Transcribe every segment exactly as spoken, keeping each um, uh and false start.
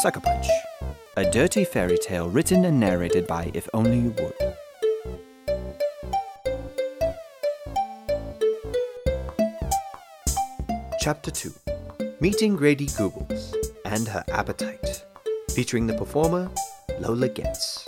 Sucker Punch, a dirty fairy tale written and narrated by If Only You Would. Chapter two. Meeting Grady Goobles and Her Appetite, featuring the performer Lola Getz.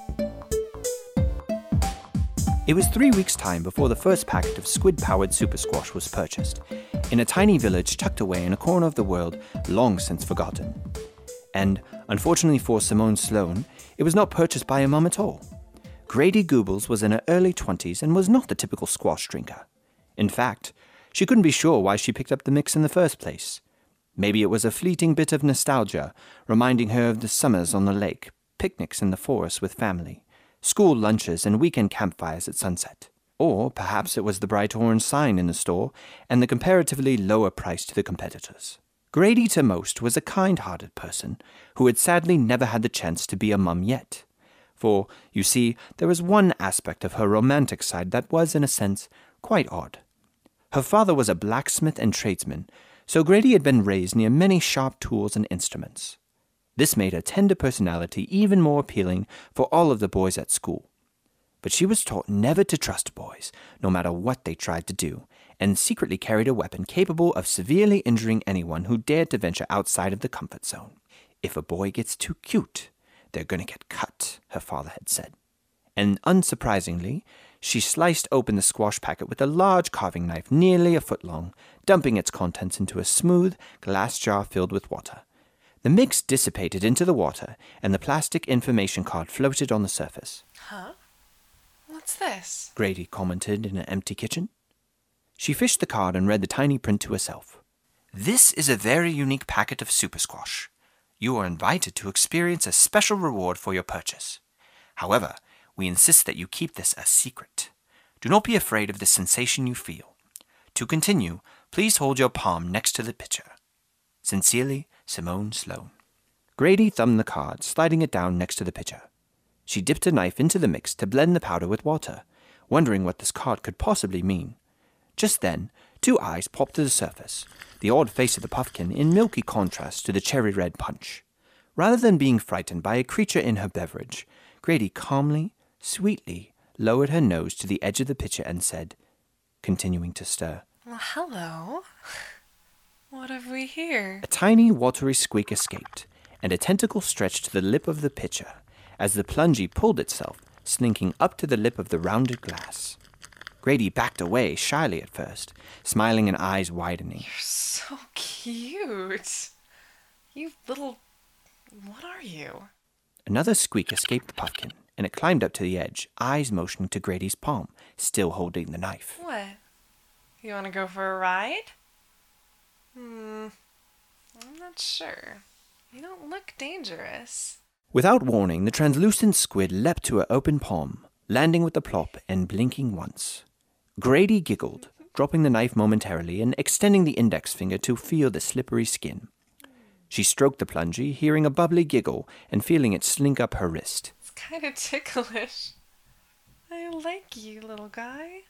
It was three weeks' time before the first packet of squid-powered Super Squash was purchased, in a tiny village tucked away in a corner of the world long since forgotten. And, unfortunately for Simone Sloan, it was not purchased by a mum at all. Grady Goobles was in her early twenties and was not the typical squash drinker. In fact, she couldn't be sure why she picked up the mix in the first place. Maybe it was a fleeting bit of nostalgia, reminding her of the summers on the lake, picnics in the forest with family, school lunches and weekend campfires at sunset. Or perhaps it was the bright orange sign in the store and the comparatively lower price to the competitors. Grady to most was a kind-hearted person who had sadly never had the chance to be a mum yet. For, you see, there was one aspect of her romantic side that was, in a sense, quite odd. Her father was a blacksmith and tradesman, so Grady had been raised near many sharp tools and instruments. This made her tender personality even more appealing for all of the boys at school. But she was taught never to trust boys, no matter what they tried to do, and secretly carried a weapon capable of severely injuring anyone who dared to venture outside of the comfort zone. If a boy gets too cute, they're going to get cut, her father had said. And unsurprisingly, she sliced open the squash packet with a large carving knife nearly a foot long, dumping its contents into a smooth glass jar filled with water. The mix dissipated into the water, and the plastic information card floated on the surface. Huh? What's this? Grady commented in an empty kitchen. She fished the card and read the tiny print to herself. This is a very unique packet of Super Squash. You are invited to experience a special reward for your purchase. However, we insist that you keep this a secret. Do not be afraid of the sensation you feel. To continue, please hold your palm next to the pitcher. Sincerely, Simone Sloan. Grady thumbed the card, sliding it down next to the pitcher. She dipped a knife into the mix to blend the powder with water, wondering what this card could possibly mean. Just then, two eyes popped to the surface, the odd face of the puffkin in milky contrast to the cherry-red punch. Rather than being frightened by a creature in her beverage, Grady calmly, sweetly lowered her nose to the edge of the pitcher and said, continuing to stir, Well, hello. What have we here? A tiny watery squeak escaped, and a tentacle stretched to the lip of the pitcher, as the plungie pulled itself, slinking up to the lip of the rounded glass. Grady backed away shyly at first, smiling and eyes widening. You're so cute. You little... What are you? Another squeak escaped the puffkin, and it climbed up to the edge, eyes motioning to Grady's palm, still holding the knife. What? You want to go for a ride? Hmm... I'm not sure. You don't look dangerous. Without warning, the translucent squid leapt to her open palm, landing with a plop and blinking once. Grady giggled, dropping the knife momentarily and extending the index finger to feel the slippery skin. She stroked the plungie, hearing a bubbly giggle and feeling it slink up her wrist. It's kind of ticklish. I like you, little guy.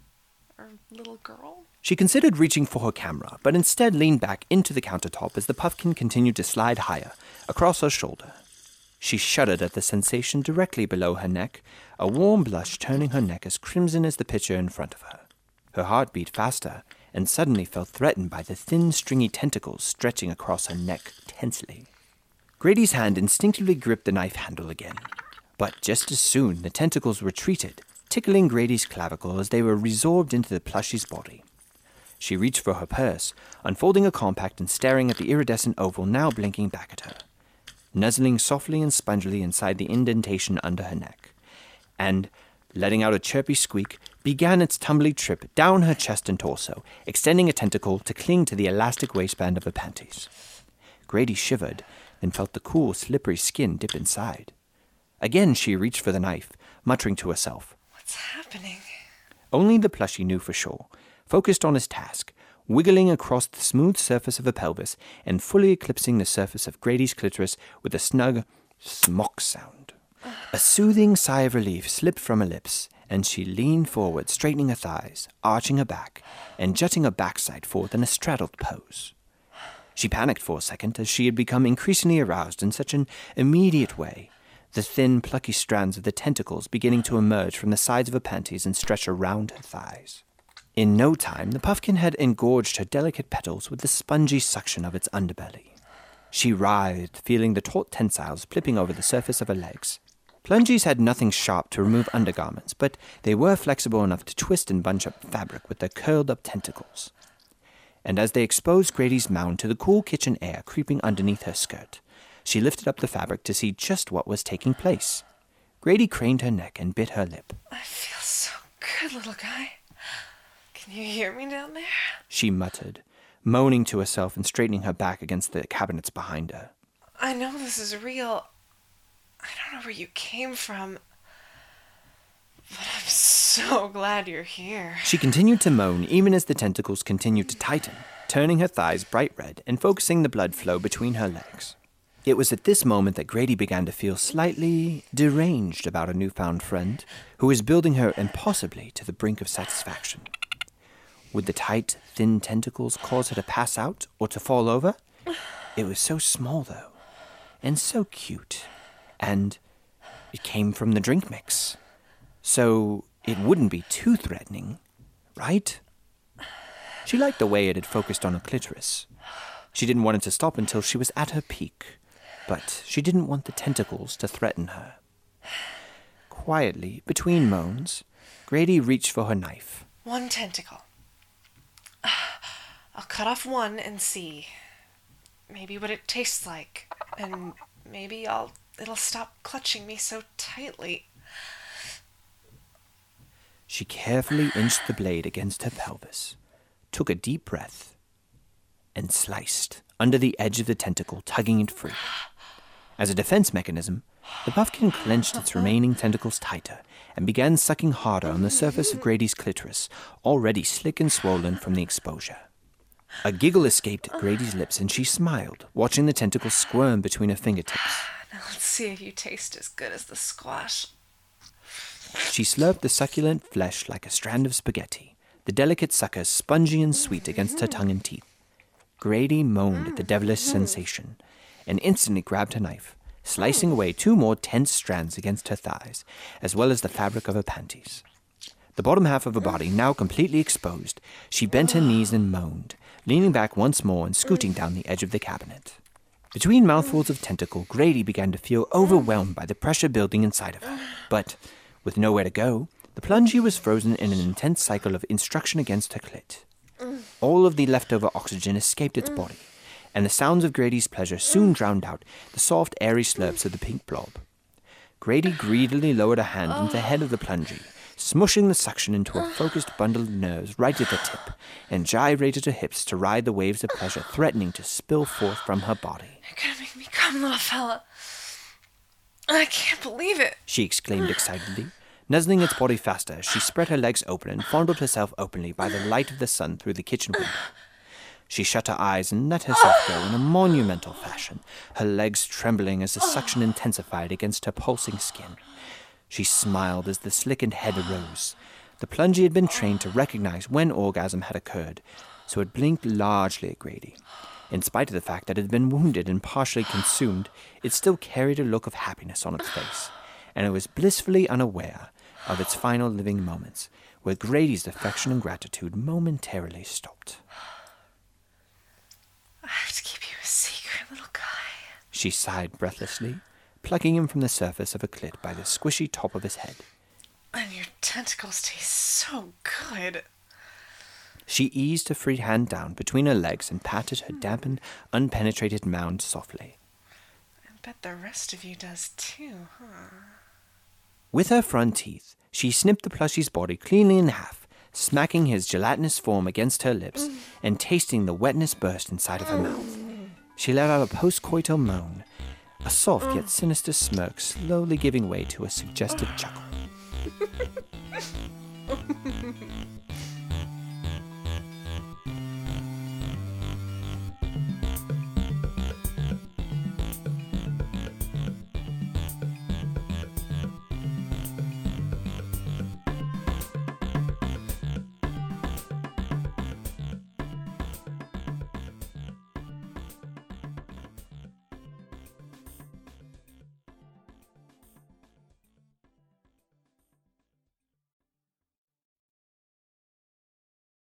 Or little girl. She considered reaching for her camera, but instead leaned back into the countertop as the puffkin continued to slide higher, across her shoulder. She shuddered at the sensation directly below her neck, a warm blush turning her neck as crimson as the pitcher in front of her. Her heart beat faster, and suddenly felt threatened by the thin, stringy tentacles stretching across her neck tensely. Grady's hand instinctively gripped the knife handle again. But just as soon, the tentacles retreated, tickling Grady's clavicle as they were resorbed into the plushie's body. She reached for her purse, unfolding a compact and staring at the iridescent oval now blinking back at her, nuzzling softly and spongily inside the indentation under her neck, and, letting out a chirpy squeak, began its tumbly trip down her chest and torso, extending a tentacle to cling to the elastic waistband of her panties. Grady shivered, then felt the cool, slippery skin dip inside. Again she reached for the knife, muttering to herself. What's happening? Only the plushie knew for sure, focused on his task, wiggling across the smooth surface of her pelvis and fully eclipsing the surface of Grady's clitoris with a snug smock sound. A soothing sigh of relief slipped from her lips, and she leaned forward, straightening her thighs, arching her back, and jutting her backside forth in a straddled pose. She panicked for a second as she had become increasingly aroused in such an immediate way, the thin, plucky strands of the tentacles beginning to emerge from the sides of her panties and stretch around her thighs. In no time, the puffkin had engorged her delicate petals with the spongy suction of its underbelly. She writhed, feeling the taut tensiles flipping over the surface of her legs. Plungies had nothing sharp to remove undergarments, but they were flexible enough to twist and bunch up fabric with their curled-up tentacles. And as they exposed Grady's mound to the cool kitchen air creeping underneath her skirt, she lifted up the fabric to see just what was taking place. Grady craned her neck and bit her lip. I feel so good, little guy. Can you hear me down there? She muttered, moaning to herself and straightening her back against the cabinets behind her. I know this is real. I don't know where you came from, but I'm so glad you're here. She continued to moan even as the tentacles continued to tighten, turning her thighs bright red and focusing the blood flow between her legs. It was at this moment that Grady began to feel slightly deranged about a newfound friend who was building her impossibly to the brink of satisfaction. Would the tight, thin tentacles cause her to pass out or to fall over? It was so small, though, and so cute. And it came from the drink mix. So it wouldn't be too threatening, right? She liked the way it had focused on her clitoris. She didn't want it to stop until she was at her peak, but she didn't want the tentacles to threaten her. Quietly, between moans, Grady reached for her knife. One tentacle. I'll cut off one and see. Maybe what it tastes like. And maybe I'll it'll stop clutching me so tightly. She carefully inched the blade against her pelvis, took a deep breath, and sliced under the edge of the tentacle, tugging it free. As a defense mechanism, the puffkin clenched its remaining tentacles tighter and began sucking harder on the surface of Grady's clitoris, already slick and swollen from the exposure. A giggle escaped Grady's lips, and she smiled, watching the tentacles squirm between her fingertips. Now let's see if you taste as good as the squash. She slurped the succulent flesh like a strand of spaghetti, the delicate sucker spongy and sweet against her tongue and teeth. Grady moaned at the devilish sensation, and instantly grabbed her knife, slicing away two more tense strands against her thighs, as well as the fabric of her panties. The bottom half of her body now completely exposed, she bent her knees and moaned, leaning back once more and scooting down the edge of the cabinet. Between mouthfuls of tentacle, Grady began to feel overwhelmed by the pressure building inside of her. But, with nowhere to go, the plungie was frozen in an intense cycle of instruction against her clit. All of the leftover oxygen escaped its body, and the sounds of Grady's pleasure soon drowned out the soft, airy slurps of the pink blob. Grady greedily lowered a hand into the head of the plungie, smushing the suction into a focused bundle of nerves right at the tip, and gyrated her hips to ride the waves of pleasure threatening to spill forth from her body. You're gonna make me come, little fella. I can't believe it, she exclaimed excitedly, nuzzling its body faster as she spread her legs open and fondled herself openly by the light of the sun through the kitchen window. She shut her eyes and let herself go in a monumental fashion, her legs trembling as the suction intensified against her pulsing skin. She smiled as the slickened head arose. The plungie had been trained to recognize when orgasm had occurred, so it blinked largely at Grady. In spite of the fact that it had been wounded and partially consumed, it still carried a look of happiness on its face, and it was blissfully unaware of its final living moments, where Grady's affection and gratitude momentarily stopped. I have to keep you a secret, little guy, she sighed breathlessly, plucking him from the surface of her clit by the squishy top of his head. And your tentacles taste so good. She eased her free hand down between her legs and patted her dampened, unpenetrated mound softly. I bet the rest of you does too, huh? With her front teeth, she snipped the plushie's body cleanly in half, smacking his gelatinous form against her lips and tasting the wetness burst inside of her mouth. She let out a post-coital moan, a soft yet sinister smirk slowly giving way to a suggestive chuckle.